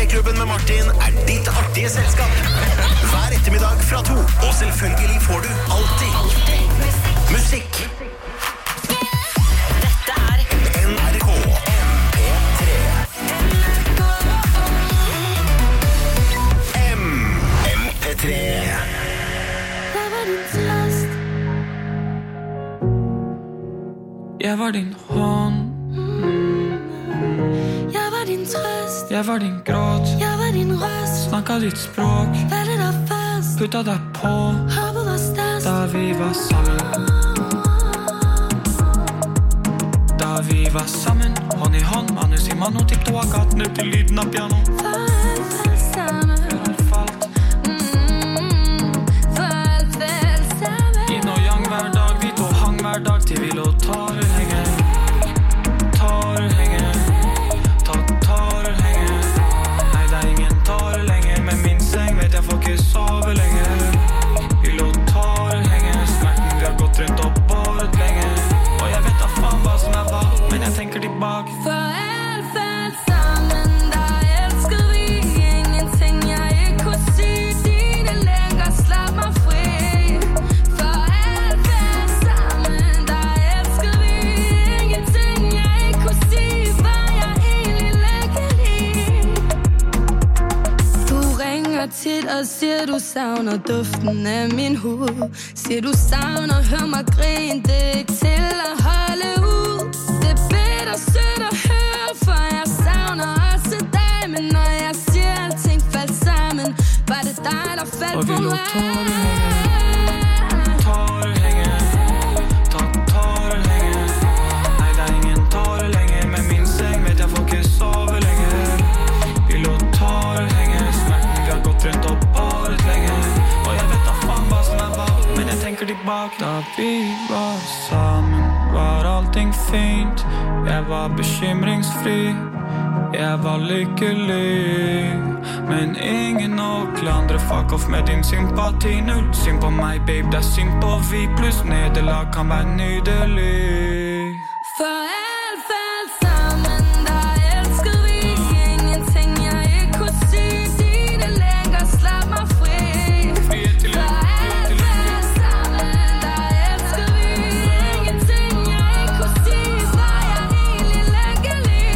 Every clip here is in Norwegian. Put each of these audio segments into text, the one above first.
P3-klubben med Martin ditt artige selskap. Hver ettermiddag fra 2. Og selvfølgelig får du alltid musikk. Dette NRK MP3. MP3. Jeg var din hånd. Jeg var din trøst. Jeg var din gråt. Jeg var din røst. Snakket ditt språk. Veldig deg fast. Puttet deg på. Håpet var størst. Da vi var sammen. Da vi var sammen. Hånd i hånd. Manus i mano. Tippet av gaten ut til lyden av piano. Falt sammen. Før alt falt. Falt sammen. Inn og yang hver dag. Vi to hang hver dag til vi lå tårer henger. Tårer henger. Tårer henger. Nei, det ingen tårer lenger. Men min seng vet jeg får ikke sove lenger. Vi lå tårer henger. Smerten vi har gått rundt og båret lenger. Og jeg vet da faen hva som hva, men jeg tenker tilbake. For alt falt sammen. Da elsker vi ingenting jeg ikke kunne si. Dine lenger slapp meg fri. For alt falt sammen. Da elsker vi ingenting jeg ikke kunne si. Var jeg egentlig lykkelig? Du ringer tit og siger du savner duften af min hud. Siger du savner, hør mig grine. Det er ikke til at holde ud. Det er bedre sødt at høre, for jeg savner også dig. Men når jeg siger alting faldt sammen, var det dig der faldt på mig. Tårer hænger. Tårer hænger. Nej, der er ingen tårer længere. Men min seng vet jeg får ikke sove længere. Vi lå tårer hænger. Smerten vi har gått rundt og båret længere. Og jeg vet da faen hva som hva, men jeg tenker tilbake. Da vi var sammen, var allting fint. Jeg var bekymringsfri. Jeg var lykkelig. Men ingen å klandre. Fuck off med din sympati. Null synd på meg, babe, det er synd på vi. Pluss nederlag kan være nydelig. For alt falt sammen. Da elsker vi ingenting jeg ikke kunne si. Dine lenger slapp meg fri. For alt falt sammen. Da elsker vi ingenting jeg ikke kunne si. Var jeg egentlig lykkelig?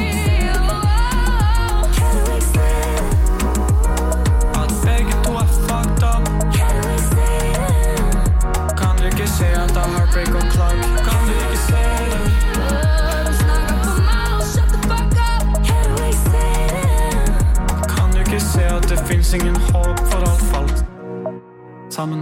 Kan du ikke se at begge to er fucked up? Kan du ikke se det? Kan du ikke se at det er heartbreak og Clark? Kan du ikke se det? Du snakker på meg og shut the fuck up. Kan du ikke se det? Kan du ikke se at det finnes ingen håp for alt falt sammen?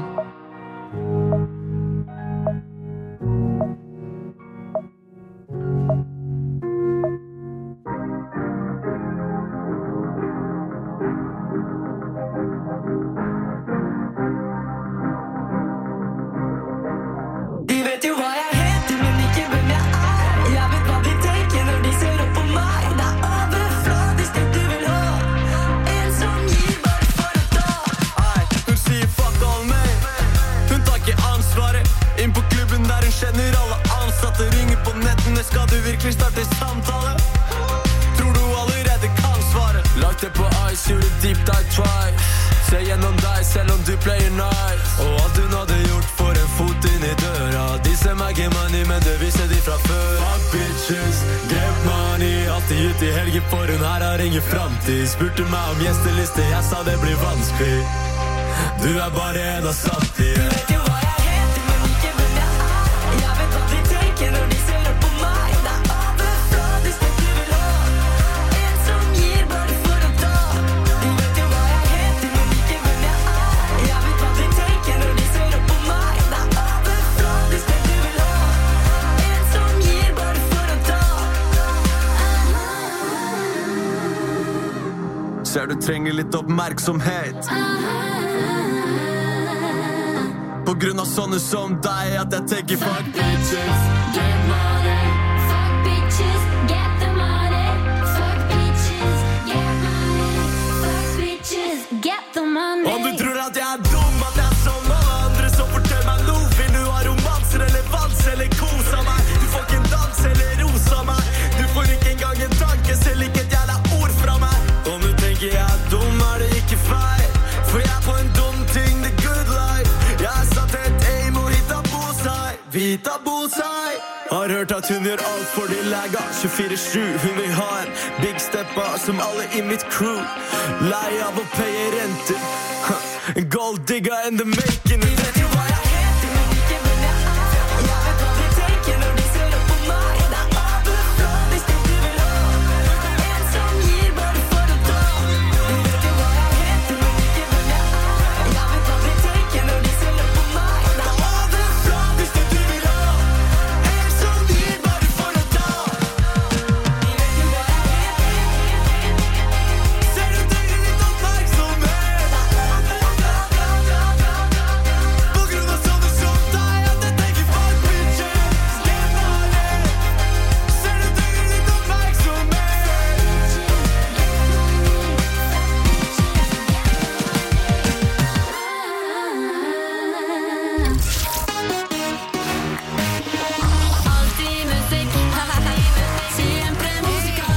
De vet jo hva jeg heter, men ikke hvem jeg er. Jeg vet hva de tenker når de ser opp på meg. Det er overfladisk det du vil ha. En som gir bare for å ta. Hun sier fuck all meg. Hun tar ikke ansvaret. Inn på klubben der hun kjenner alle ansatte. Ringer på nettene, skal du virkelig starte samtale? Tror du allerede kan svare? Lagt det på ice, gjorde deep dive try. Se gjennom deg selv om du player nice. Og alt hun hadde gjort for en fot inn i døra. De ser meg get money, men det viser de fra før. Fuck bitches, get money. Alltid ut i helgen for hun her har ingen fremtid. Spurte meg om gjesteliste, jeg sa det blir vanskelig. Du er bare en av samtlige. De vet jo hva jeg heter, men ikke hvem jeg er. Jeg vet hva de tenker når de ser opp på meg. Det er overfladisk det du vil ha. En som gir bare for å ta. De vet jo hva jeg heter, men ikke hvem jeg er. Jeg vet hva de tenker når de ser opp på meg. Det er overfladisk det du vil ha. En som gir bare for å ta. Ser du trenger litt oppmerksomhet. På grunn av sånne som deg at jeg tenker fuck bitches, get money. Fuck bitches, get the money. Fuck bitches, get money. Fuck bitches, get the money. Om du tror at jeg er dum, at jeg er som alle andre, så fortell meg noe. Vil du ha romanser eller vans eller kos av meg? Du får ikke en dans eller ros av meg. Du får ikke engang en tanke, selv ikke et jævla ord fra meg. Om du tenker jeg er ikke feil, for jeg er på en dum ting, the good life. Jeg er satt et aim og hitta bullseye. Vi hitta bullseye. Har hørt at hun gjør alt for de lega 24/7, hun vil ha en big steppa som alle i mitt crew. Lei av å paye renter, gold digga in the making. De vet jo hva jeg heter, men ikke hvem jeg er. Jeg vet hva de tenker når de ser opp på meg. Det er overfladisk det du vil ha. En som gir bare for å ta. De vet jo hva jeg heter, men ikke hvem jeg er. Jeg vet hva de tenker når de ser opp på meg. Det er overfladisk det du vil ha. En som gir bare for å ta. De vet jo hva jeg heter. Ser du trenger litt oppmerksomhet på grunn av sånne som deg, at jeg tenker fuck bitches. Stemmer det. Ser du trenger litt Alltid musikk, siempre música.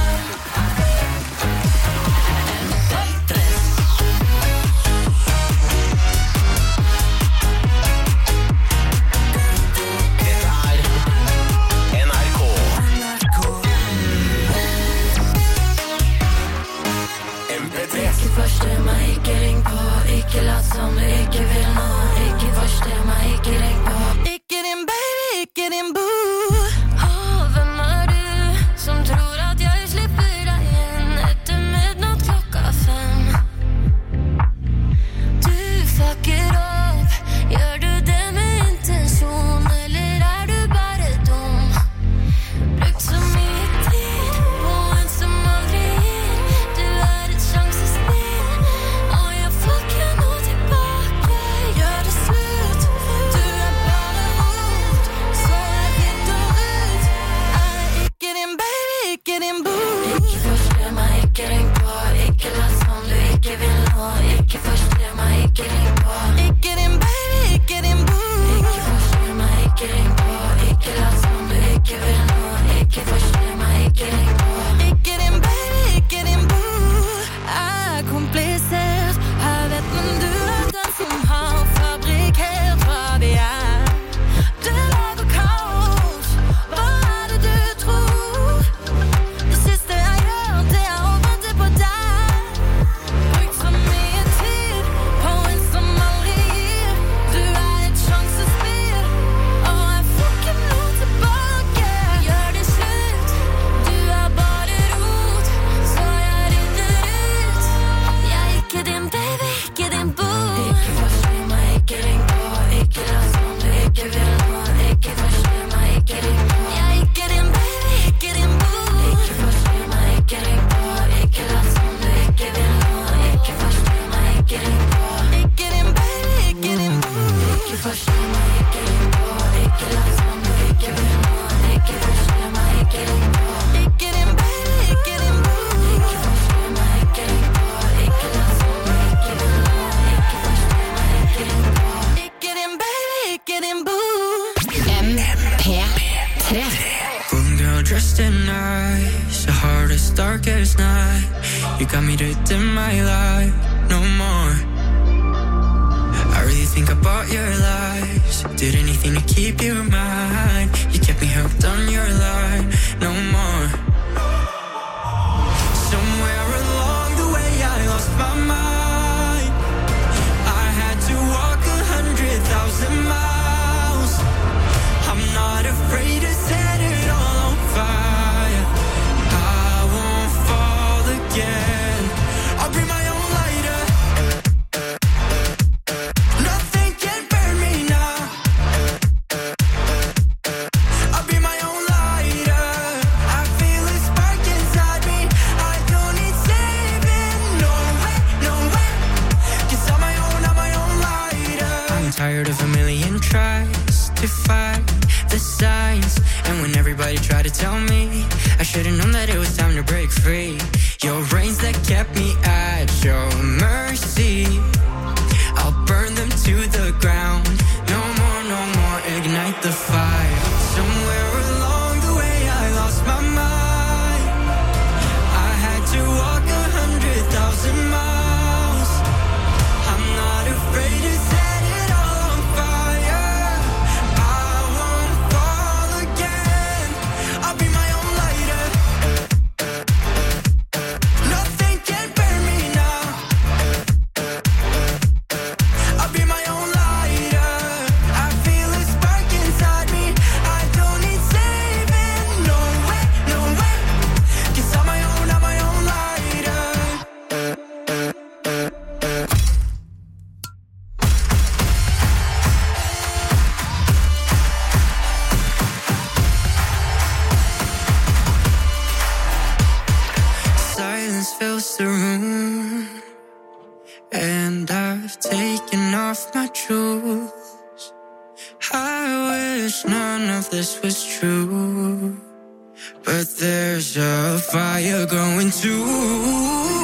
Dette er NRK. MP3. Ikke forstyrr meg, ikke ring på. Ikke lat som du ikke vil nå. Ikke forstyrr meg, ikke ring på. Ikke din baby, ikke din boo. Hvem er du som tror at jeg slipper deg inn etter midnatt 5? Du fucker opp. Gjør du det med intensjon, eller er du bare dum? Brukt så mye tid på en som aldri gir. Du er et sjansespill, og jeg får ikke noe tilbake. Gjør det slutt, du er bare rot. Så jeg hitter ut. Er ikke din baby, ikke din boo. Ikke forstyrr meg, ikke ring på. Ikke lat som du ikke vil nå. Ikke forstyrr meg, ikke ring på. Ikke din baby, ikke din boo. Ikke forstyrr meg, ikke ring på. Ikke lat som du ikke vil nå. Ikke forstyrr meg, ikke ring på. Ikke din baby, ikke din boo. Er komplisert, her vet men du er den som har fabrikkert hva vi er. Du lager kaos, hva er det du tror? Det siste jeg gjør, det er å vente på deg. Brukt så mye tid på en som aldri gir. Du er et sjansespill, og jeg får ikke noe tilbake. Gjør det slutt, du er bare rot. Så jeg rydder ut. Jeg er ikke din baby, ikke din boo. Ikke forstyrr meg, ikke ring på. Ikke lat som du ikke vil nå. Ikke forstyrr meg, ikke ring på. Jeg er ikke din baby, ikke din boo. Ikke forstyrr meg, ikke ring på. Ikke lat som du ikke vil nå. Ikke forstyrr meg, ikke ring på. Ikke din baby, ikke din boo. Ikke forstyrr meg, ikke ring på. Ikke lat som du ikke vil nå. Ikke forstyrr meg, ikke ring på. Ikke din baby, ikke din boo. Ikke forstyrr meg, ikke ring på. Ikke lat som du ikke vil nå. Ikke forstyrr meg, ikke ring på. Ikke din baby, ikke din boo. MP3. One girl dressed in nice, the hardest, darkest night. You got me to dim my light, no more. I really think I bought your lies. Did anything to keep you in mind. You kept me hooked on your line, no more. Somewhere along the way I lost my mind. I had to walk 100,000 miles. I'm not afraid to set it all on fire. I won't fall again. I'll bring my own lighter. Nothing can burn me now. I'll be my own lighter. I feel a spark inside me. I don't need saving. No way, no way. 'Cause I'm my own lighter. I'm tired of a million tries to find the signs. And when everybody tried to tell me, I should've known that it was time to break free. Your reins that kept me at your mercy, I'll burn them to the ground. No more, no more, ignite the fire. Somewhere along the way I lost my mind. I had to walk 100,000 miles. fills the room, and I've taken off my shoes. I wish none of this was true, but there's a fire going too.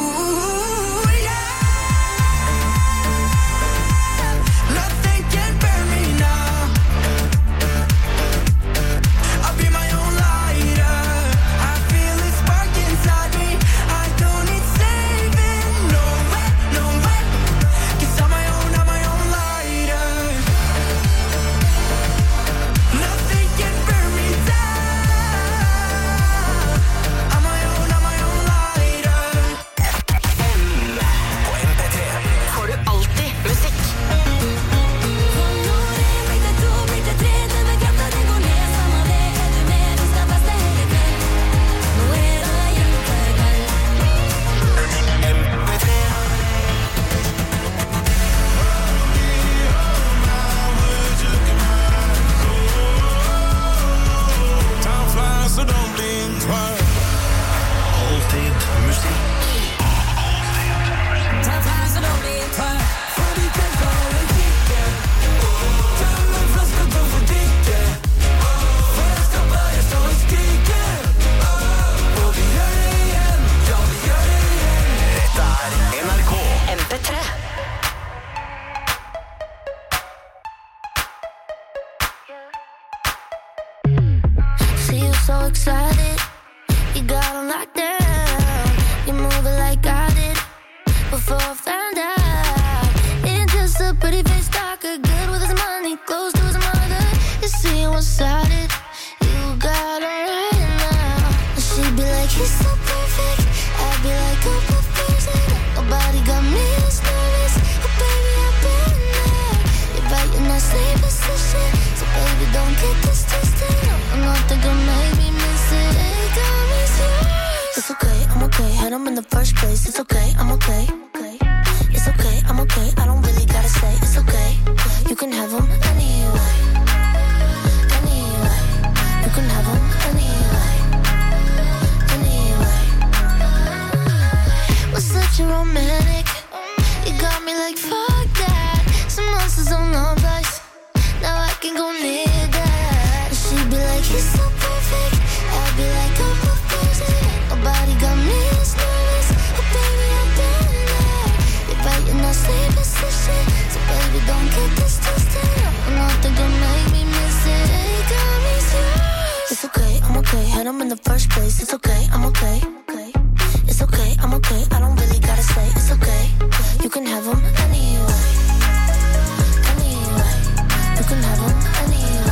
Anyway, you can have them anyway.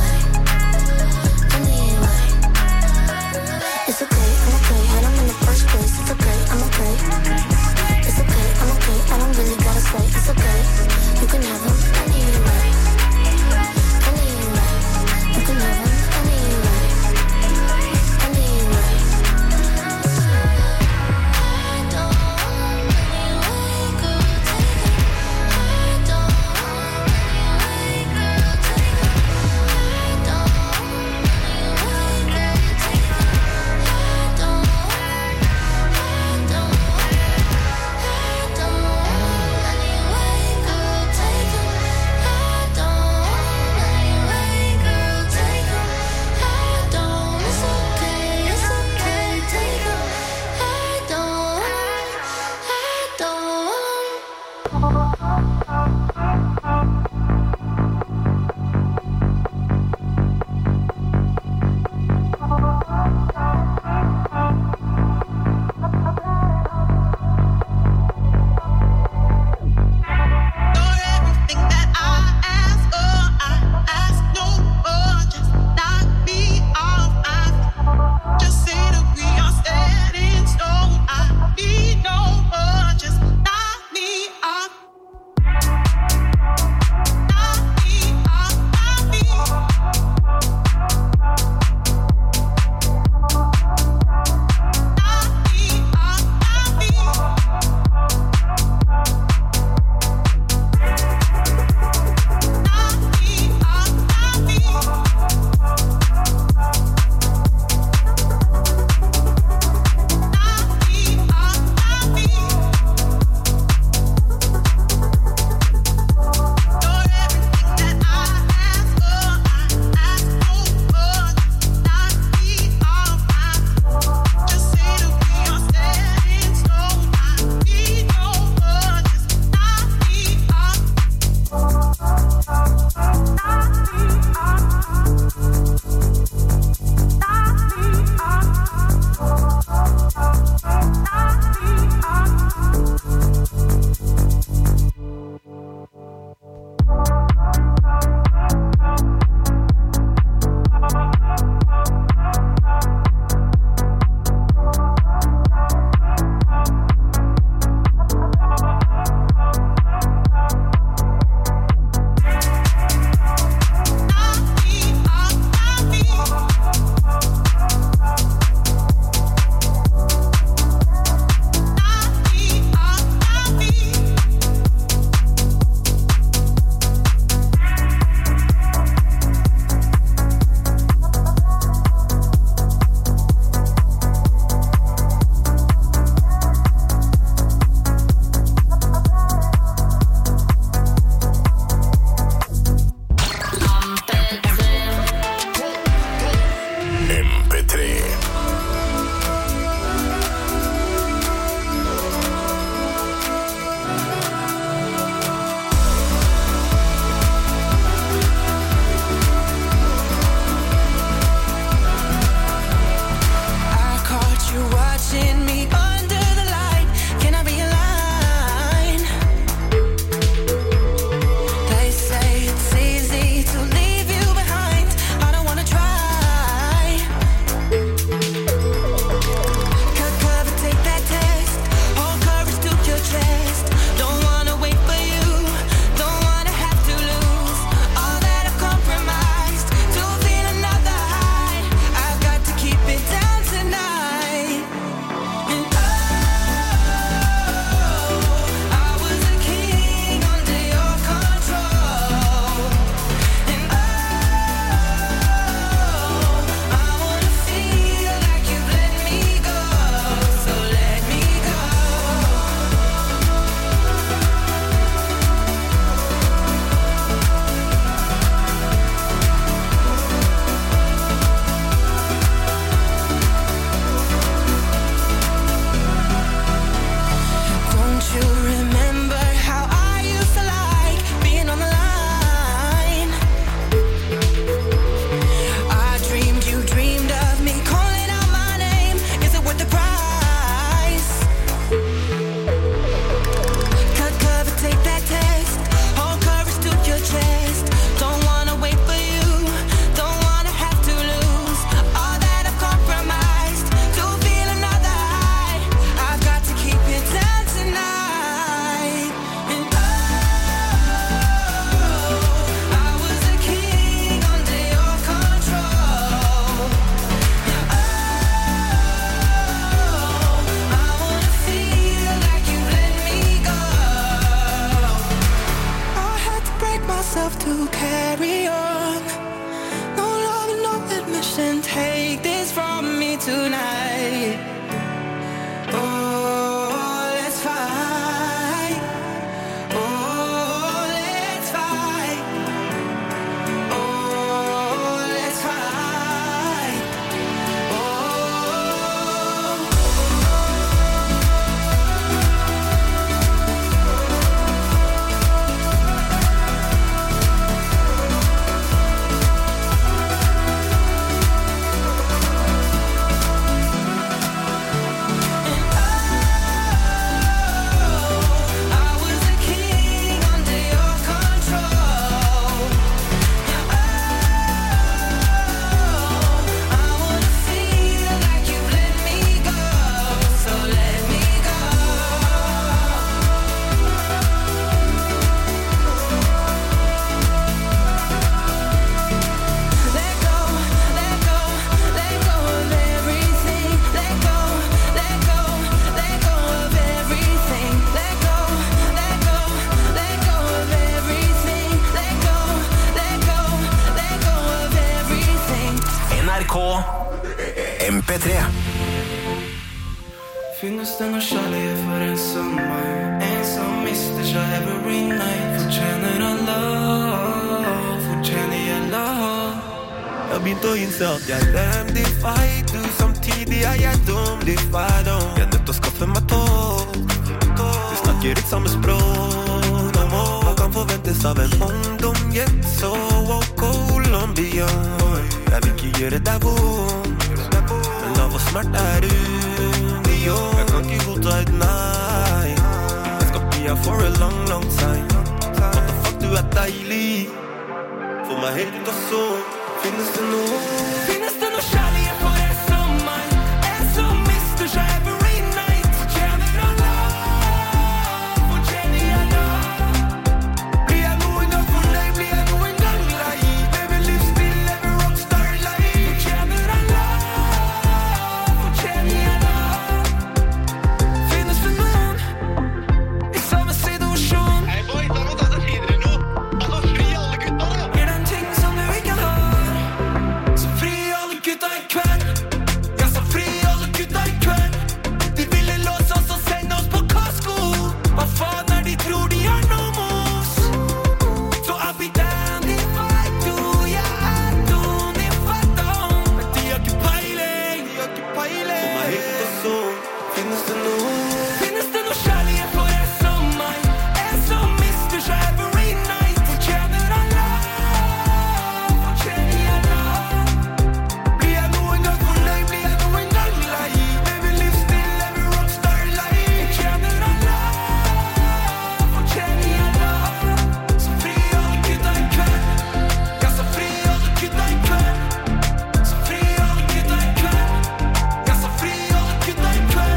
det noe kjærlighet for en som meg? En som mister seg every night. Fortjener han love, fortjener jeg love. Jeg begynte å innse at jeg dem de fight du. Samtidig jeg dum, de fight on. Jeg nødt til å skaffe meg tål. Vi snakker ikke samme språk no more. Hva kan forventes av en ungdom? Yet so Colombian. Jeg vil ikke gjøre deg vondt, men lav og smert union. Jeg kan ikke godta et nei. Jeg skal bli her for a long, long time. What the fuck, du deilig. For meg helt ut av sånn. Finnes det noe kjærlighet for en som meg? En som mister seg every night. Fortjener han love, fortjener jeg love. Blir jeg noen gang fornøyd, blir jeg noen gang lei. Lever livsstil, lever rockstar life. Fortjener han love, fortjener jeg love. Finnes det noen i samme situasjon? Hei boy, da må ta det videre nå. Altså, fri alle gutta da. Gjør den ting som du ikke har. Så fri alle gutta i kveld. Ja, så fri alle gutta i kveld. De ville låse oss og sende oss på Costco. Hva faen de tror de har noe mos? Så I'll be down if I do. Ja, I do if I don't. Men de har ikke peiling. For meg helt og sånn. Finnes det noe kjærlighet for en som meg? En som mister seg every night. Fortjener han love, fortjener jeg love. Blir jeg noen gang fornøyd, blir jeg noen gang lei. Lever livsstil, lever rockstar life. Fortjener han love, fortjener jeg love. Så fri alle gutta i kveld. Ja, så fri alle gutta i kveld. Så fri alle gutta i kveld. Ja, så fri alle gutta i kveld.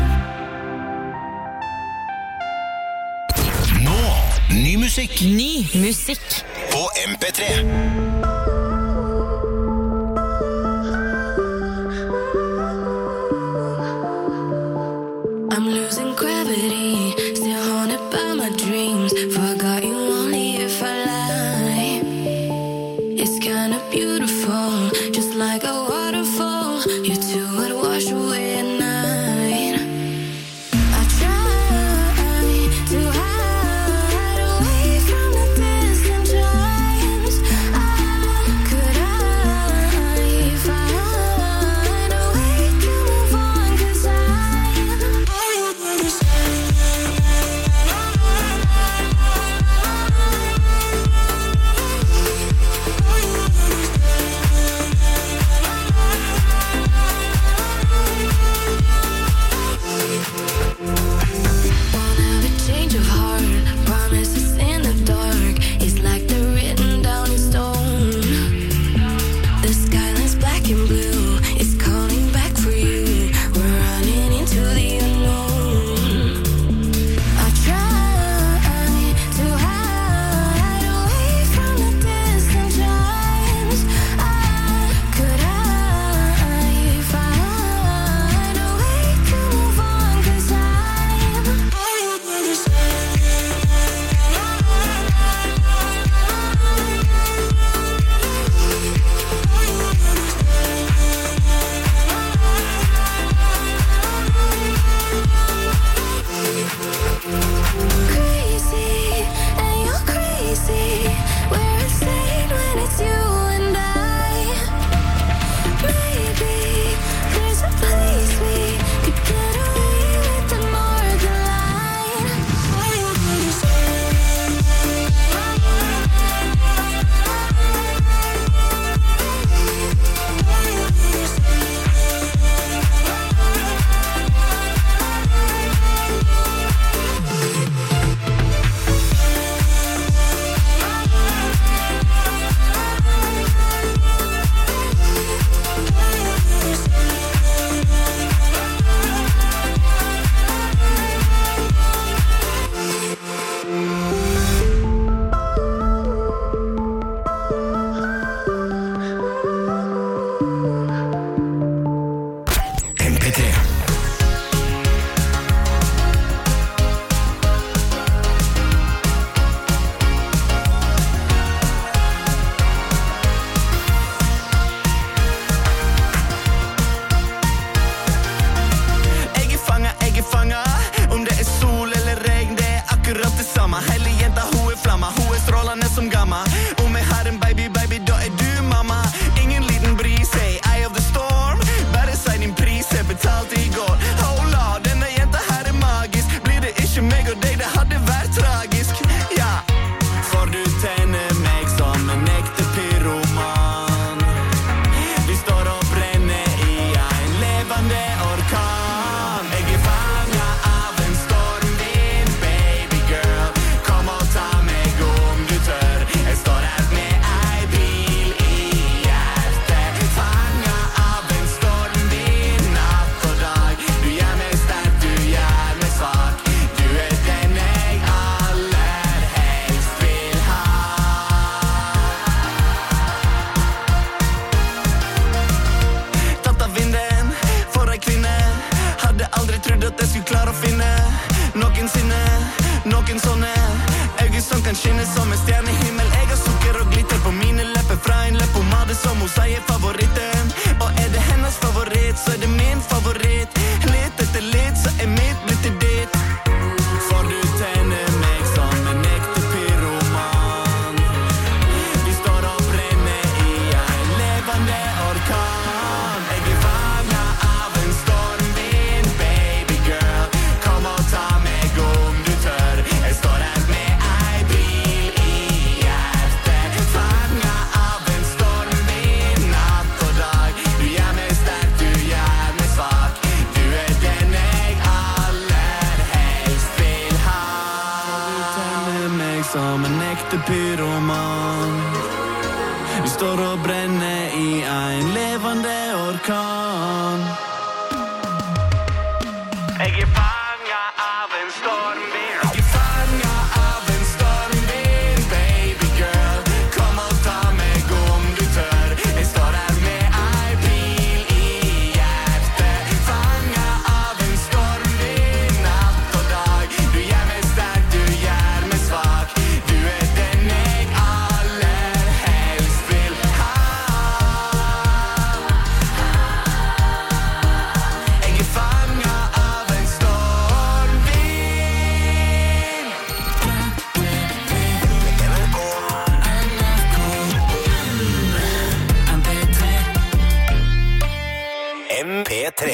Nå, ny musikk Ny musikk. på MP3. I'm losing gravity, still haunted by my dreams. Forgot you only if I lie. It's kind of beautiful, just like a waterfall. You two would wash away at night. I try to hide away from the distant giants. I deg, det hadde vært tragisk. Ja, for du tenner meg som en ekte pyroman. Vi står og brenner i en levende orkan. Jeg er fanget av en stormvind, baby girl. Kom og ta meg om du tør. Jeg står her med ei bil i hjertet. Fanget av en stormvind, natt og dag. Du gjør meg sterk, du gjør meg svak. Du er den jeg aller helst vil ha. Tatt av vinden for ei kvinne. Hadde aldri trodd at jeg skulle klare å finne noensinne noen sånne øyne som kan skinne som en stjernehimmel. Jeg har sukker og glitter på mine lepper fra en leppepomade som hun sier favoritten. Og er det hennes favoritt, så er det min favoritt. Litt etter litt, så er mitt blitt til ditt. For du tenner meg som en ekte pyroman. Vi står og brenner i en levende orkan. Jeg er fanget av en stormvind, baby girl. Kom og ta meg om du tør. Jeg står her med ei bil i hjertet. Fanget av en stormvind, natt og dag. Du gjør meg sterk, du gjør meg svak. Du er den jeg aller helst vil ha. Du tenner meg som en ekte pyroman. Vi står og brenner i en levende orkan. Jeg er fanget av en stormvind. Jeg er fanget av en stormvind, baby girl. Kom og ta meg om du tør. Jeg står her med ei bil i hjertet. Fanget av en stormvind, natt og dag. Du gjør meg sterk, du gjør meg svak. Du er den jeg aller helst vil ha. Jeg er fanget av en stormvind. MP3.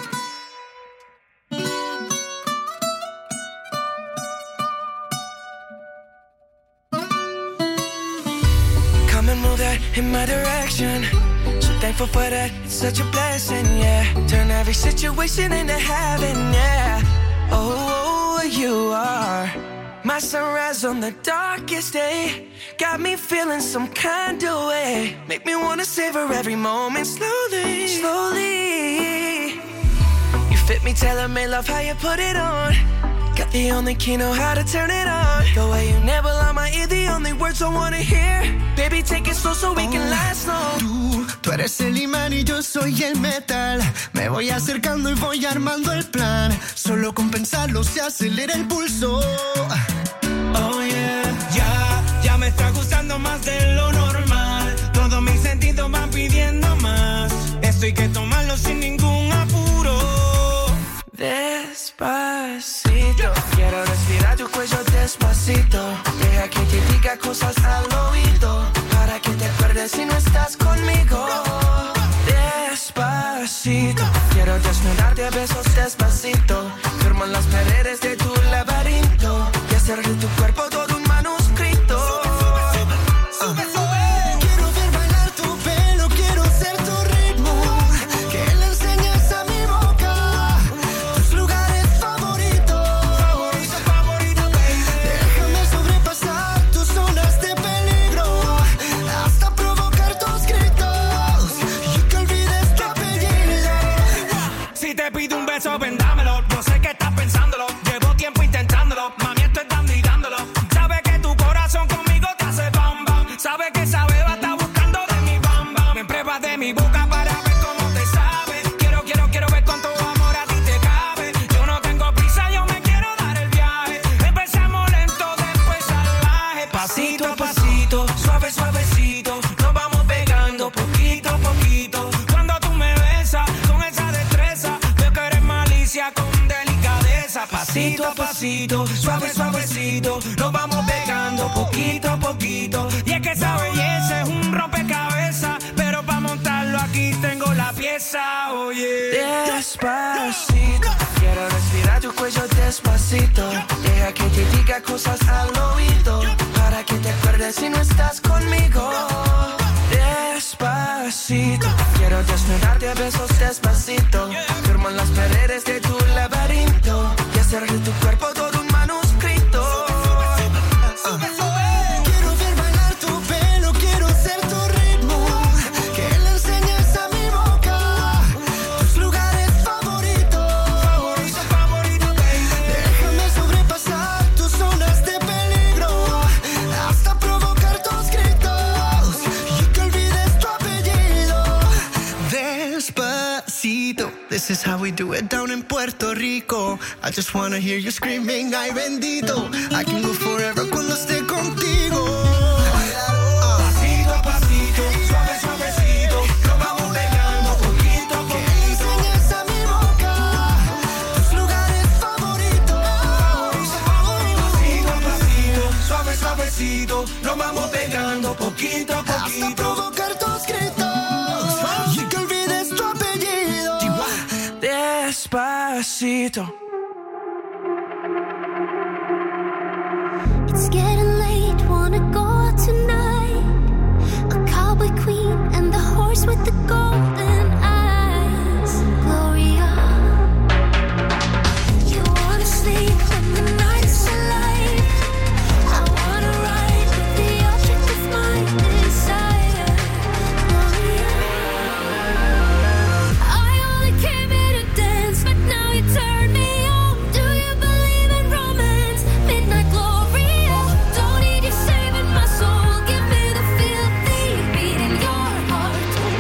Come and move that in my direction. So thankful for that, it's such a blessing, yeah. Turn every situation into heaven, yeah. Oh, you are my sunrise on the darkest day. Got me feeling some kind of way. Make me wanna savor every moment slowly, slowly. You fit me, tailor-made, love how you put it on. Got the only key, know how to turn it on. The way you never on my ear, the only words I wanna hear. Baby, take it slow so we can last long. Tú eres el imán y yo soy el metal. Me voy acercando y voy armando el plan. Solo con pensarlo se acelera el pulso. Oh yeah, ya me está gustando más de lo normal. Todos mis sentidos van pidiendo más. Esto hay que tomarlo sin ningún apuro. Despacito, quiero respirar tu cuello despacito. Deja que te diga cosas al oído, para que te acuerdes si no estás conmigo. Despacito, quiero desnudarte a besos despacito. Firmo las paredes de tu laberinto y hacer de tu cuerpo todo un manuscrito. Quiero ver bailar tu pelo, quiero ser tu ritmo. Que le enseñes a mi boca tus lugares favoritos. Déjame sobrepasar tus zonas de peligro, hasta provocar tus gritos y que olvides tu apellido. Si te pido un beso, ven dámelo. No sé qué estás pensándolo. Llevo tiempo intentándolo. Mami, esto es dando y dándolo. Sabes que tu corazón conmigo te hace bam bam. Sabes que esa beba está buscando de mi bam bam. Me pruebas de mi boca para ver cómo te sabe. Quiero ver cuánto amor a ti te cabe. Yo no tengo prisa, yo me quiero dar el viaje. Empezamos lento, después salvaje. Pasito a pasito, suave suavecito. Nos vamos pegando poquito a poquito. Cuando tú me besas con esa destreza, veo que eres malicia con delicadeza. Pasito a pasito, suave suavecito. Nos vamos pegando poquito a poquito. Y es que esa belleza es un rompecabezas, pero para montarlo aquí tengo la pieza, oye. Despacito, quiero respirar tu cuello cuello despacito. Deja que te diga cosas al oído, para que te acuerdes si no estás conmigo. Despacito, quiero desnudarte a besos despacito. Firmo en las paredes de tu laberinto y hacer de tu cuerpo todo un manuscrito. Quiero ver bailar tu pelo, quiero ser tu ritmo, que le enseñes a mi boca tus lugares favoritos. Déjame sobrepasar tus zonas de peligro, hasta provocar tus gritos y que olvides tu apellido. Despacito, this is how we do it down in Puerto Rico. I just wanna hear you screaming, ay bendito. I can go forever cuando esté contigo. Pasito a pasito, suave, suavecito, nos vamos pegando poquito a Que poquito. le enseñes a mi boca tus lugares favoritos. Pasito a pasito, suave, suavecito, nos vamos pegando poquito a Hasta poquito. provocar tus gritos y que olvides tu apellido. Despacito. It's getting late, wanna go out tonight. A cowboy queen and the horse with the golden eyes. Gloria. You wanna sleep when the night is alive. I wanna ride with the object of my desire. Gloria. I only came here to dance, but now you turn me on. Do you believe in romance? Midnight Gloria. Don't need you saving my soul. Give me the filthy beat in your heart.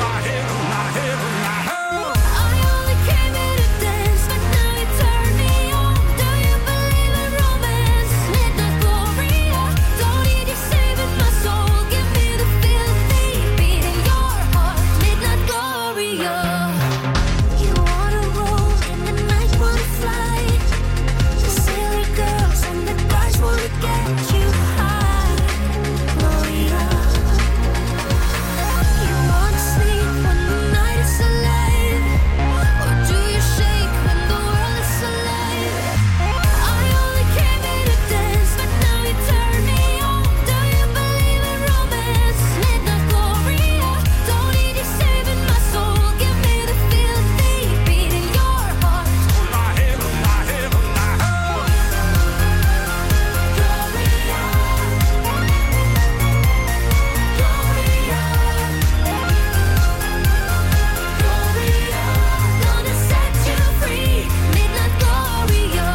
I only came here to dance, but now you turn me on. Do you believe in romance? Midnight Gloria. Don't need you saving my soul. Give me the filthy beat in your heart. Midnight Gloria. You wanna roll in the night, wanna fly. The sailor girls and the guys wanna get you high. Gloria. You wanna sleep when the night is alive, or do you shake when the world is alive? I only came here to dance, but now you turn me on. Do you believe in romance? Midnight Gloria. Don't need you saving my soul. Give me the filthy beat in your heart. Gonna set you free, Midnight Gloria.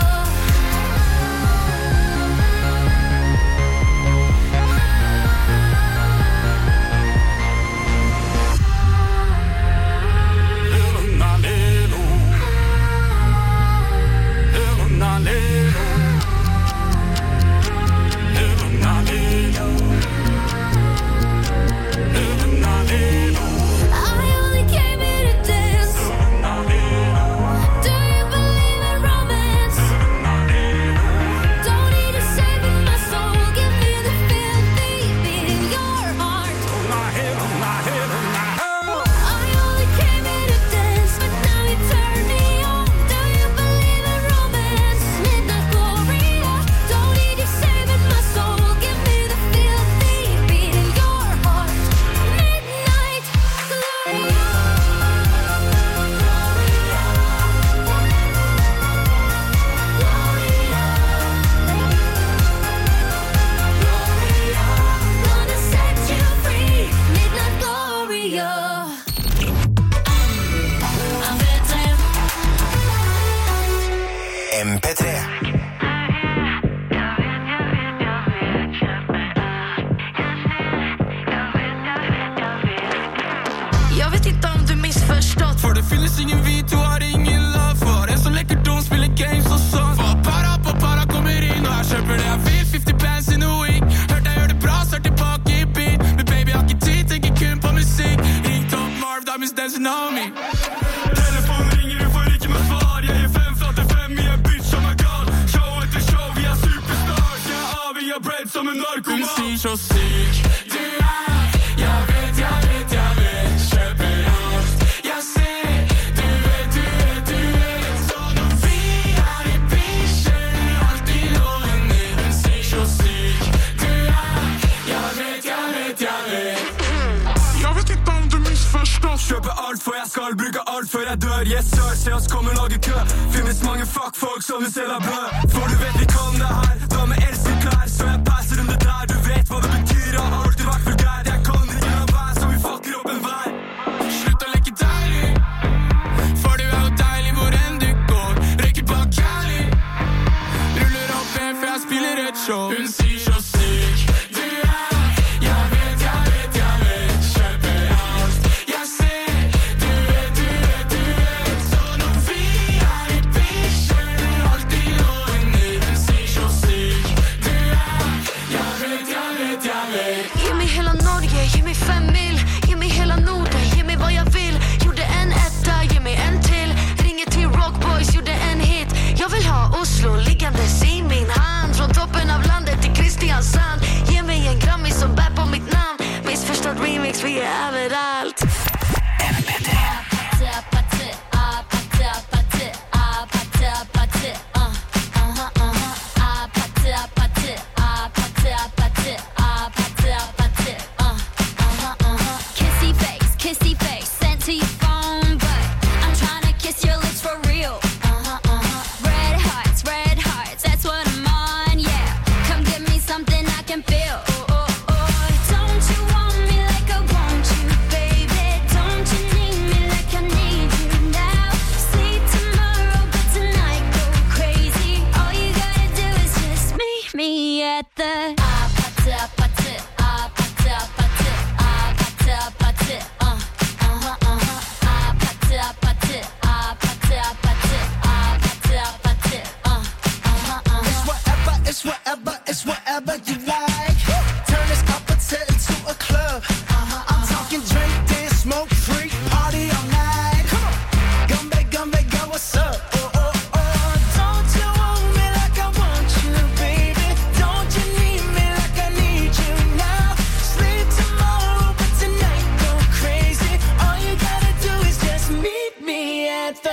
I only came here to dance. Do you believe in romance? Don't need you saving my soul. Give me the filthy beat in your heart. I only came here to dance, but now you turn me on. Do you believe in romance? Midnight Gloria. Don't need you saving my soul. Give me the filthy beat in your heart. Midnight Gloria. Gonna set you free, Midnight Gloria. MP3. Jag vet inte om du missförstått. För det finns ingen vit, du har ingen love för. En som leker dom, spelar games och sånt. För para kommer in och jag köper det jag vill. 50 pence in a week. Hört jag gör det bra, start tillbaka i beat. Men baby, jag har inte tid, tänker kun på musik. Ring Top Marv, diamonds dancing on me. Telefonen ringer, du får inte med svar. Jag är 545 i en bitch, oh my god. Show efter show, vi är superstars. Jag har inga bread som en narkoman. Du ser så sick, du är. Jag vet. Köper allt, jag ser. Du vet. Så de VIP, skal bruke alt før jeg dør. Yes sir, se oss komme lage kø. Finnes mange fuckfolk som du ser deg blø. For du vet vi kan det her. Da med Else klær, så jeg passer rundt det der. Du vet hva det betyr, jeg har alltid vært vulgær. Jeg kan ikke la være, så vi fucker opp en vær. Slutt å leke deilig, for du er jo deilig hvor enn du går. Røyker på Cali, ruller opp en for jeg spiller et show. Hun sier så syk du er. Jeg vet, kjøper alt. Jeg ser, du vet. Så når vi er i bikkjer, alltid og under. Hun sier så syk du er. Jeg vet. Ge mig hela Norge, ge mig 5 mil. Ge mig hela Norden, ge mig vad jag vill. Gjorde en etta, ge mig en till. Ringer till Rockboys, gjorde en hit. Jag vill ha Oslo liggandes i min hand. Från toppen av landet till Kristiansand. Ge mig en Grammy som bär på mitt namn. Missförstådd remix, vi är överallt. Kissy face, sent to your phone, but I'm trying to kiss your lips for real. Red hearts, that's what I'm on, yeah. Come give me something I can feel. Don't you want me like I want you, baby? Don't you need me like I need you now? Sleep tomorrow, but tonight go crazy. All you gotta do is just meet me at the It's whatever you like. Turn this up until into a club. I'm talking drink, dance, smoke, freak, party all night. Come on, gumbe, go, what's up? Don't you want me like I want you, baby? Don't you need me like I need you now? Sleep tomorrow, but tonight go crazy. All you gotta do is just meet me at the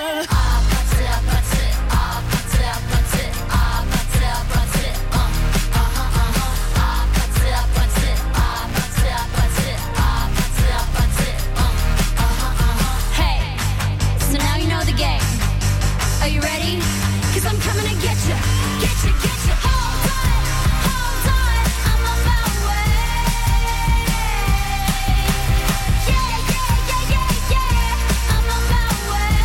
Are you ready? 'Cause I'm coming to get you. Hold on, I'm on my way. Yeah, I'm on my way.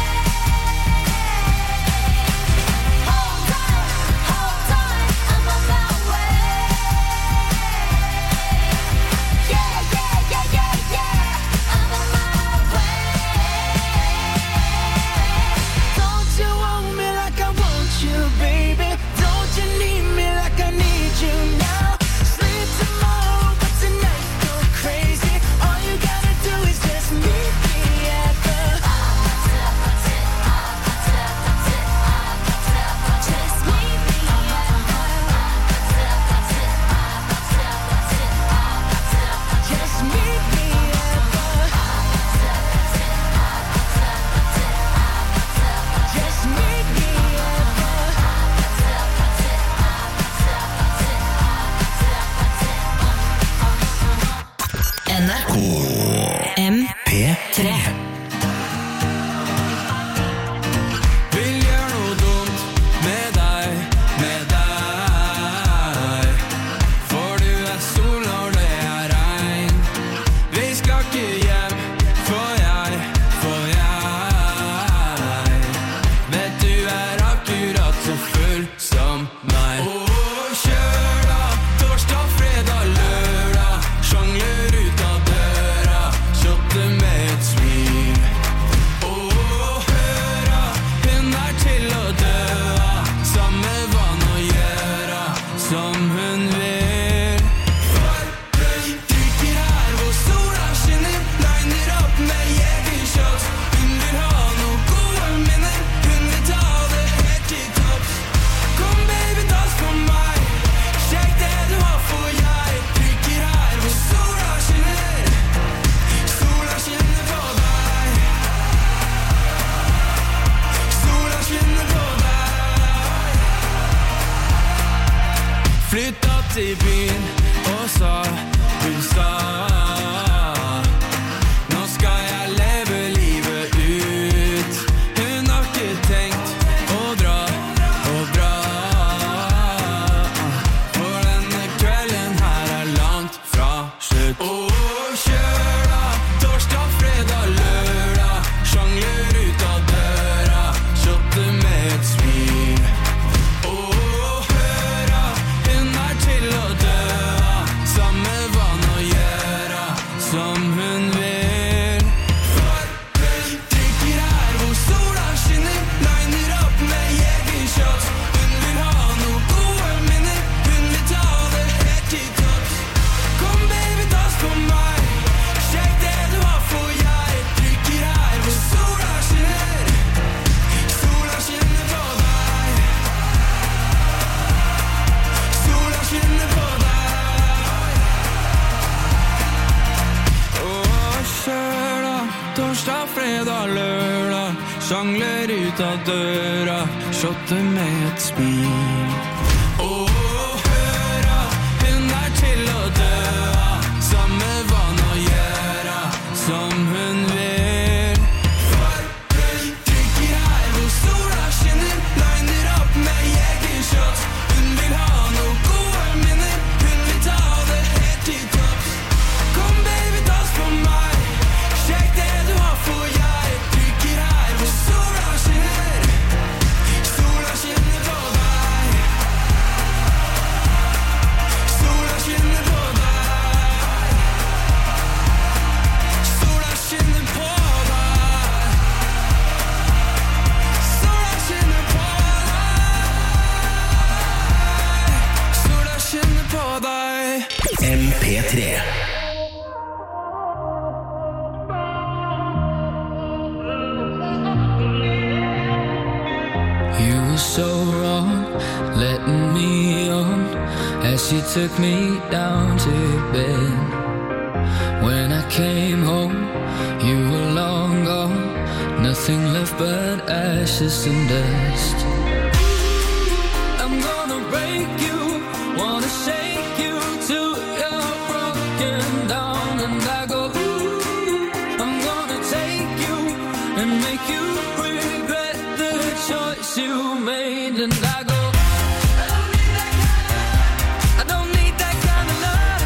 Hold on, I'm on my way. Yeah, I'm on my way. Don't you want me like I want you, baby? Don't you need me like I need you now? Sleep tomorrow, but tonight go crazy. All you gotta do is just meet me at the Just meet me Just meet me at the Just meet me at NRK P3. Vil gjøre noe dumt med deg. For du er sol når det er regn. Vi skal ikke hjem, for jeg vet du er akkurat så full som meg. Kjør da, torsdag, fredag, lørdag. Sjongler ut av døra, shotte med et smil. Høra, hun er til å dø av. Samme hva nå gjøre som hun vil. For hun drikker her hvor sola skinner, liner opp med jegershots. Hun vil ha noe gode minner, hun vil ta det helt til topps. Kom baby, dans på meg, sjekk det du har, for jeg drikker her hvor sola skinner. Sola skinner på deg. Sola skinner på deg. Flytta til byen og hun sa nå skal jeg leve livet ut. torsdag, fredag, lørdag, sjangler ut av døra, shotter med et smil. Høra, hun til å dø av, samme hva nå gjøre, som hun vil. For hun drikker her hvor sola skinner, liner opp med jegershots. Hun vil ha noe gode minner, hun vil ta det helt til topps. Kom baby, dans på meg, sjekk det du har, for jeg drikker her hvor sola skinner. Sola skinner på deg. Sola skinner på deg. Sola skinner på deg. Sola skinner på deg. Sola skinner på deg. MP3. You were so wrong, letting me on as you took me down to bed. When I came home, you were long gone, nothing left but ashes and dust. I'm gonna break you, wanna shake you till you're broken down, and I go ooh. I'm gonna take you and make you regret the choice you made, and I go I don't need that kind of love.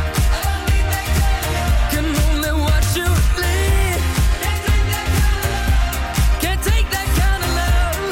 Can only watch you leave. Can't take that kind of love.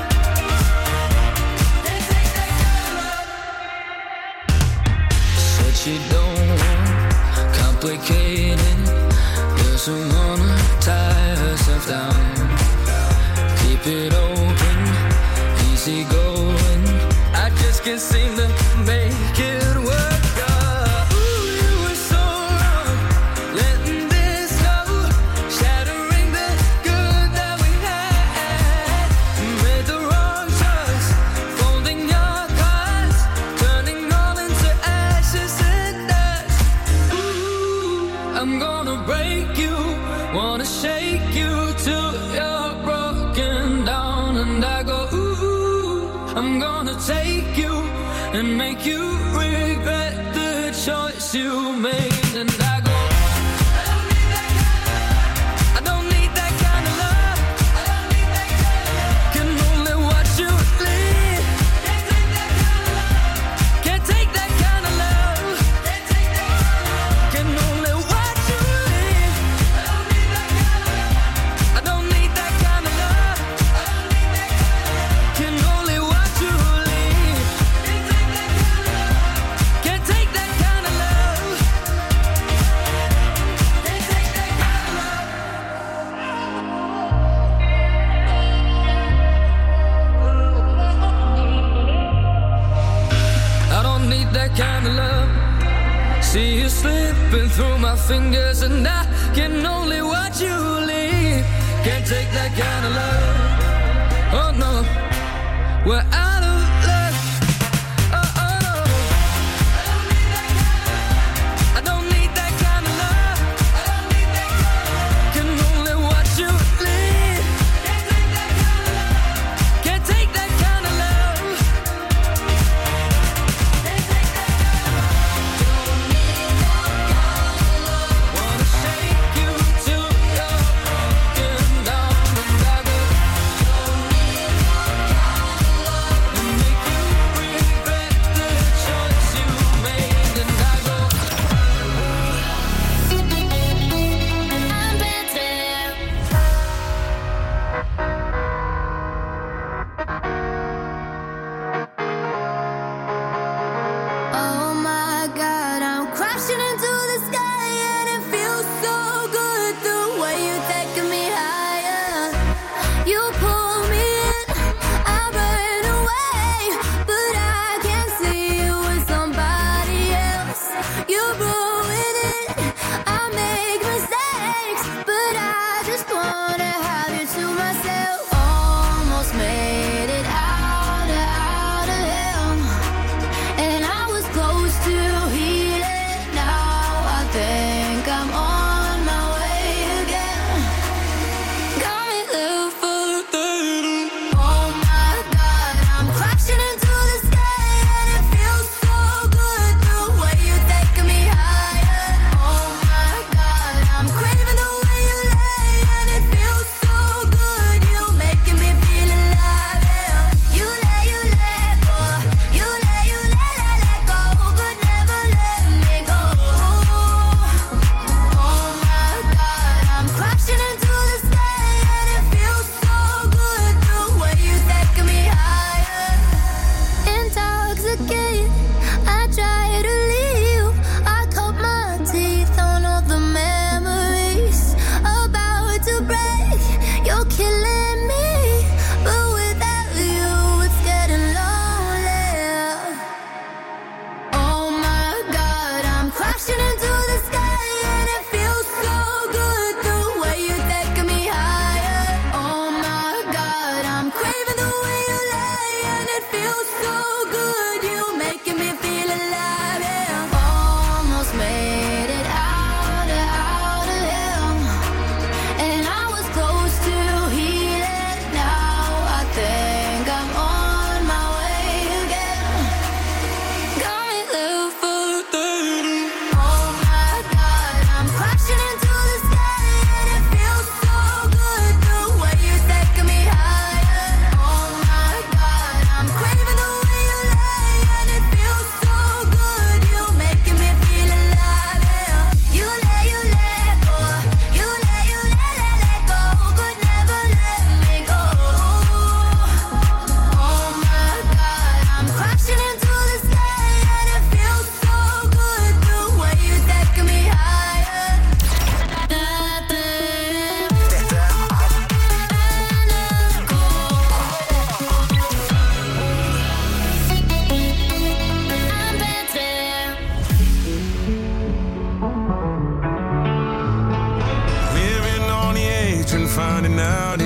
Said she don't want complicated, doesn't wanna tie herself down. Keep it open, easy going, I just can't seem to make it work. Ooh, you were so wrong, letting this go, shattering the good that we had. Made the wrong choice, folding your cards, turning all into ashes and dust. Ooh, I'm gonna break you, wanna shake you till you're broken down, and I go ooh. I'm gonna take you and make you regret the choice you made, and I go I don't need that kind of love. Can only watch you leave. Can't take that kind of love. Can only watch you leave. I don't need that kind of love. Can only watch you leave. Can't take that kind of love. I don't need that kind of love. See you slipping through my fingers, and I can only watch you leave. Can't take that kind of love. Oh no, we're out of luck. Oh oh no, I don't need that kind of love. Can only watch you leave. Can't take that kind of love. Wanna shake you till you're broken down, and I go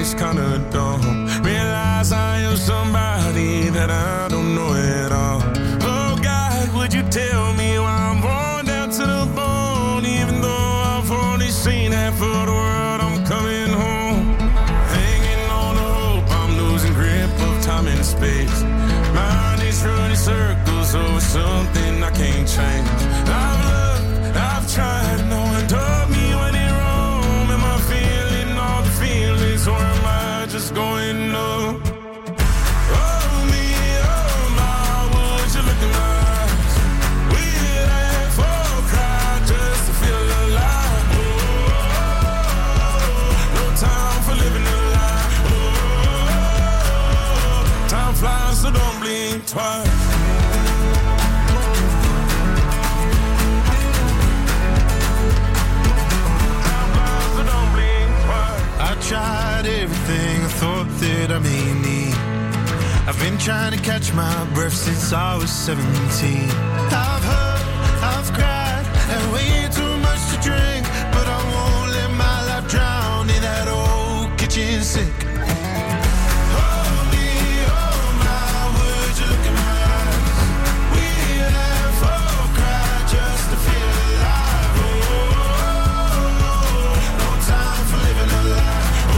it's kinda dumb. Realize I am somebody that I don't know at all. Oh God, would you tell me why I'm worn down to the bone? Even though I've only seen half of the world, I'm coming home. Hanging on to hope, I'm losing grip of time and space. Mind is running circles over something I can't change. I've looked, I've tried, no one told me when it wrong. Am I feeling all the feelings, or am I just going numb? Oh me, oh my, would you look in my eyes? We laugh or cry just to feel alive. Oh, no time for living a lie. Oh, time flies, so don't blink twice. I tried everything I thought that I may need. I've been trying to catch my breath since I was 17. I've hurt, I've cried, and way too much to drink, but I won't let my life drown in that old kitchen sink. Oh me, oh my, would you look in my eyes? We laugh or cry just to feel alive. Oh, no time for living a lie.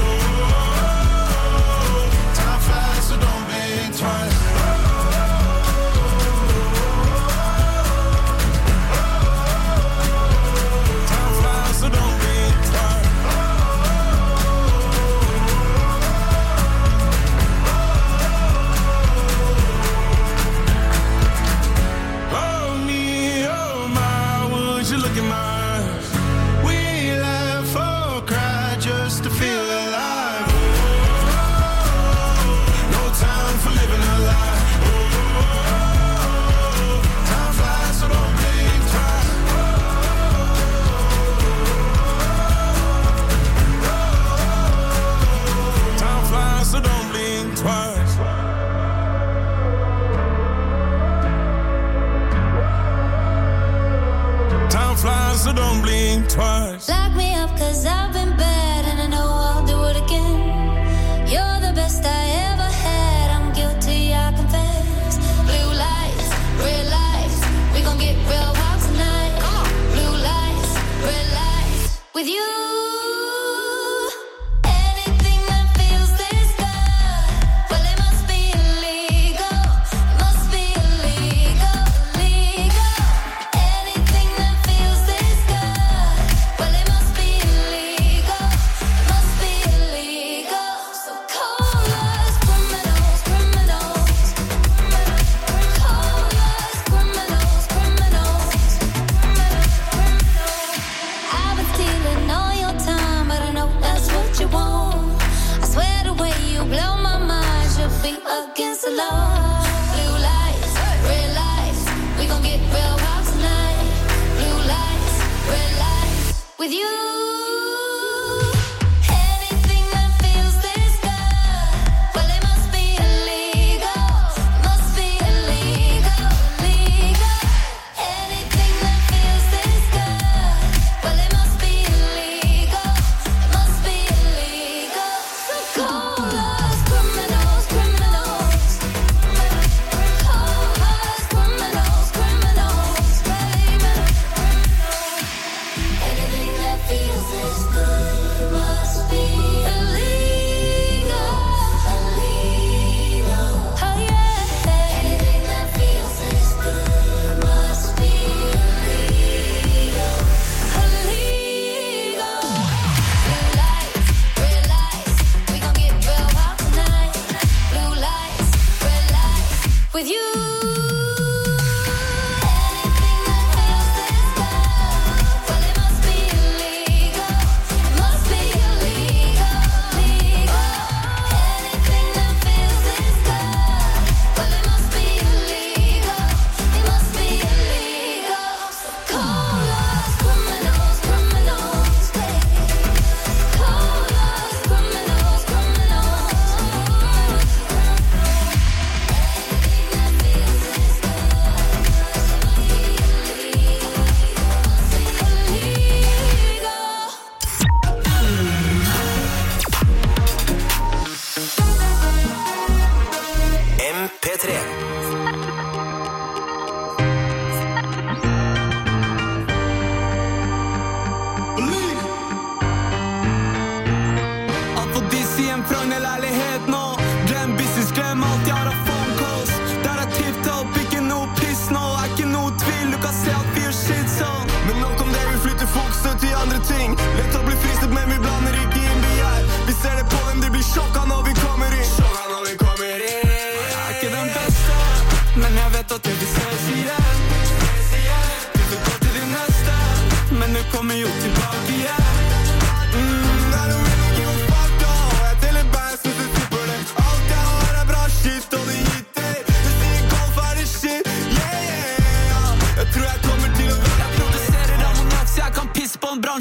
So don't blink twice. Time flies, so don't blink twice. Oh me, oh my, would you look in my eyes? We laugh or cry just to feel alive. Time for living a lie. Oh, time flies, so don't blink twice. Time flies, so don't blink twice. Time flies, so don't blink twice. Lock me up 'cause I've been bad and I know I'll do it again. You're the best I ever had. I'm guilty, I confess. Blue lights, red lights. We gon' get real wild tonight. Blue lights, red lights. With you. Anything that feels this good, well, it must be illegal. It must be illegal, illegal. Anything that feels this good, well, it must be illegal. It must be illegal. So call us criminals, criminals. Call us criminals, criminals. I've been stealing all your time, but I know that's what you want. I swear the way you blow my mind should be against the law. Blue lights, red lights. We gon' get real wild tonight. Blue lights, red lights. With you. Anything that feels this good, well, it must be illegal. It must be illegal, illegal. Anything that feels this good, well, it must be illegal. It must be illegal. So call us criminals, criminals. Call us criminals, criminals. Anything that feels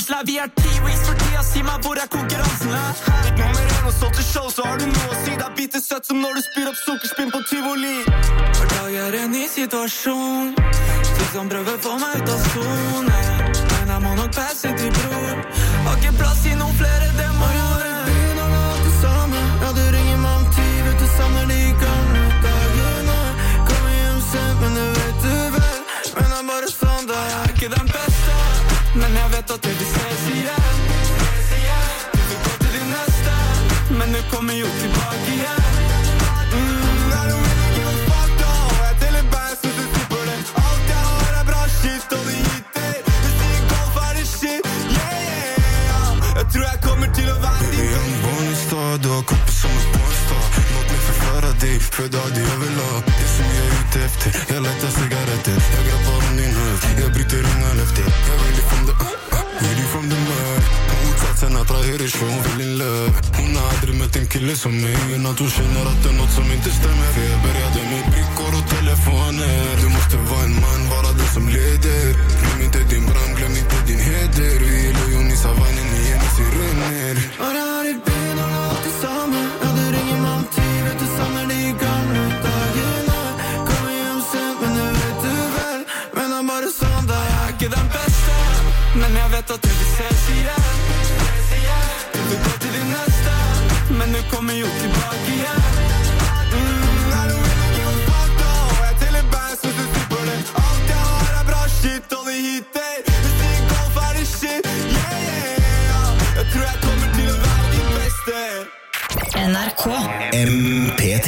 Punchline, vi er T-Weeks for tida, si meg hvor er konkurransen er. Nummer 1 og solgt til show, så har du noe å si. Det er bittersøtt som når du spyr opp sukkerspinn på Tivoli. Hver dag er en ny situasjon, de som prøver få meg ut av zone. Men jeg må nok passe til bror, har ikke plass i noen flere demoner. Byen har alt det samme, ja du ringer meg om 10, vet du savner de gamle dagene. Kommer hjem sent, men det vet du vel. Men det er bare sånn, da jeg er ikke den beste, men jeg vet at det vi ses igjen. Du vil gå til din neste, men du kommer jo tilbake igjen. I don't really give a fuck da. Jeg teller bands hvis du slipper det. Alt jeg har er bra shit, og det hitter. Hvis det ikke golf er det shit, yeah. Jeg tror jeg kommer til å være din Jeg er en barnestad, du har kroppen som en barnestad. Låt meg forklare deg, før da de jeg vil ha. Det som jeg er ute efter, jeg leter sigaretter. Jeg grabber om din høft, jeg bryter ungen efter. Jeg vil litt from the really from the mud. Motsatsen er fra høyre show, hun vil in love. Hun har aldri møtt en kille som meg, uten at hun skjønner at det er noe som ikke stemmer. For jeg begynte med brikker og telefoner. Du måtte være en mann, være det som leder. Glem ikke din brann, glem ikke din heder. Vi gjelder jo i savannen igjen i sirener. Når jeg er i byen har alt det samme, ja du ringer meg om 10, vet du savner de gamle dagene. Kommer hjem sent, men det vet du vel. Men det er bare sånn, da jeg er ikke den beste, men jeg vet at du vil ses igjen. Du vil gå til din neste, men du kommer jo tilbake igjen. I don't really give a fuck da. Jeg teller bands hvis du slipper det. Alt jeg har er bra shit, og det hitter. Hvis det ikke golf er det shit, yeah. Jeg tror jeg kommer til å være din beste. NRK MP3.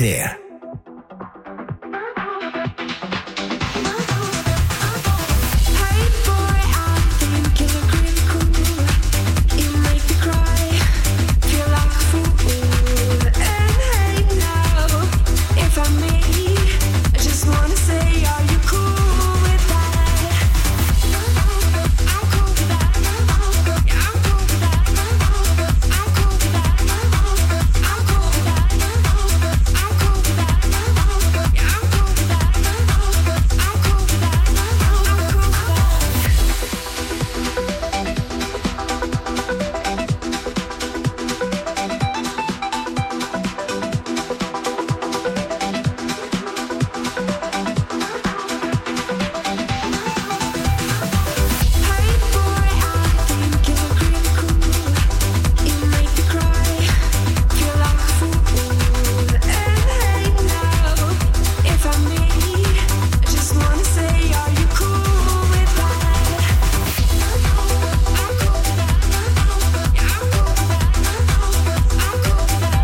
Hey boy, I think you look really cool. You make me cry, feel like a fool. And hey now, if I may, I just wanna say, are you cool with that? I'm cool with that. Yeah, I'm cool with that. I'm cool with that. I'm cool with that. I'm cool with that. Yeah, I'm cool with that. I'm cool with that. Hey boy, I think you look really cool. You make me cry, feel like a fool. And hey now, if I may, I just wanna say, are you cool with that? I'm cool with that. Yeah, I'm cool with that. I'm cool with that.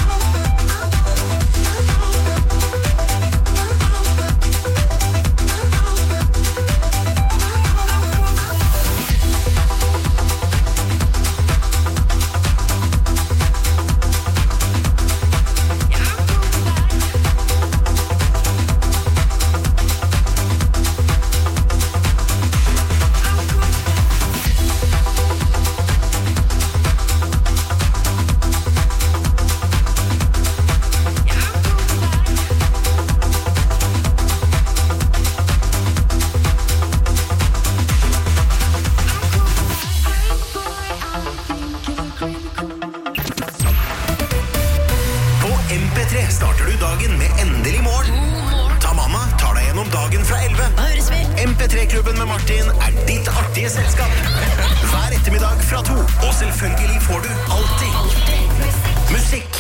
På MP3 starter du dagen med endelig morgen. Tamanna tar deg gjennom dagen fra 11. MP3-klubben med Martin er ditt artige selskap. Hver ettermiddag fra 2. Og selvfølgelig får du alltid musikk.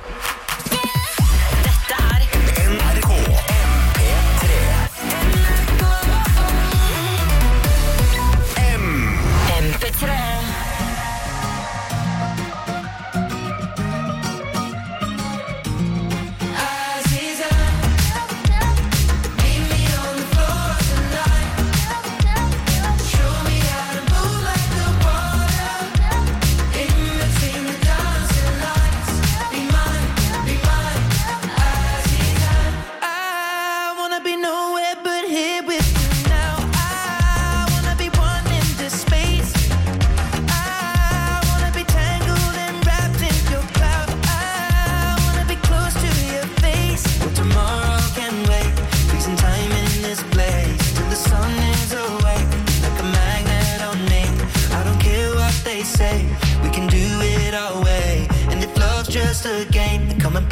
Dette er NRK MP3. MP3. Be my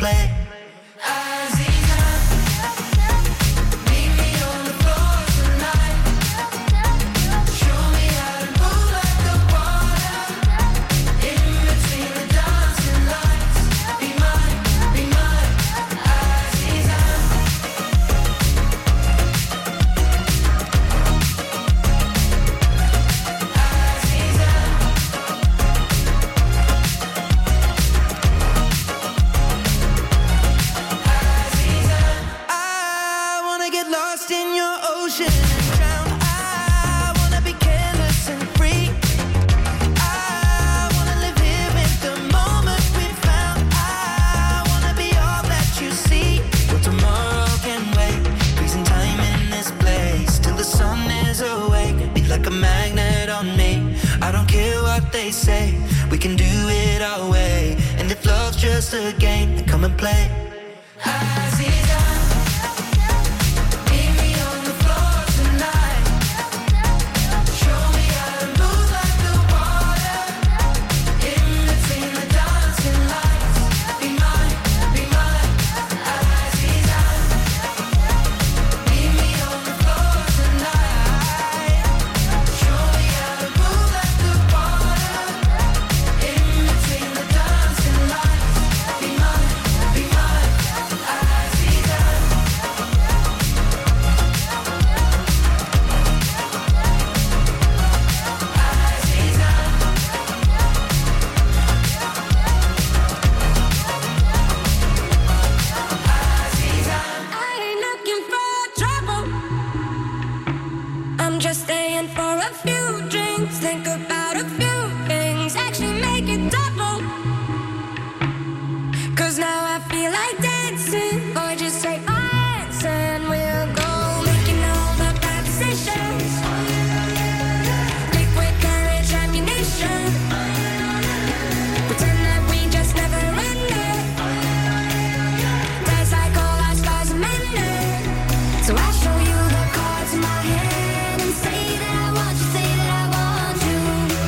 play. Aziza, meet me on the floor tonight. Show me how to move like the water. In between the dancing lights. Be mine, Aziza. I wanna get lost in your ocean and drown. I wanna be careless and free. I wanna live here in the moment we found. I wanna be all that you see. But tomorrow can wait. Freezing time in this place till the sun is awake. Be like a magnet on me. I don't care what they say. We can do it our way. And if love's just a game, then come and play. Aziza, meet me on the floor tonight. Show me how to move like the water. In between the dancing lights. Be mine, Aziza. Meet me on the floor tonight. Show me how to move like the water. In between the dancing lights. Be mine, Aziza. I ain't looking for trouble. I'm just staying for a few drinks. Think about a few things. Actually make it double. 'Cause now I feel like dancing. Or just take my hands and we'll go making all the bad decisions. Liquid courage, ammunition. Pretend that we just never ended. Dance like all our stars are mended. So I show you the cards in my hand and say that I want you, say that I want you.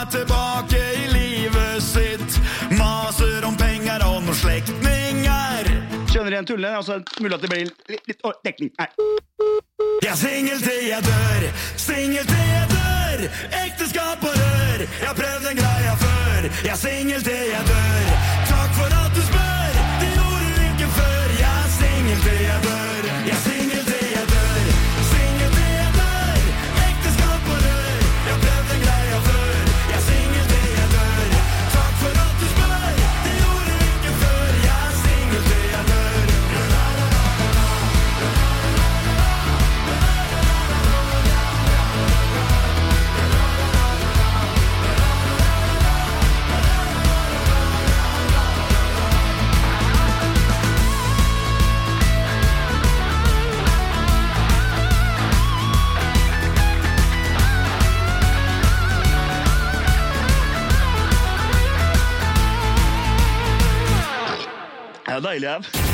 er tilbake i livet sitt. Maser om penger og noen slektninger. Skjønner igjen tullene, altså mulig at det blir litt dekning. Nei. Jeg er singel til jeg dør, singel til jeg dør. Ekteskap og rør, jeg har prøvd den greia før. Jeg er singel til jeg dør. Takk for at du spør, det gjorde du ikke før. Jeg er singel til jeg dør. Jeg er singel til jeg dør, singel til jeg dør. Ekteskap og rør, jeg har prøvd den greia før. Jeg er singel til jeg dør. Takk for at du spør, det gjorde du ikke før. Jeg er singel til jeg dør. Det er deilig, ja.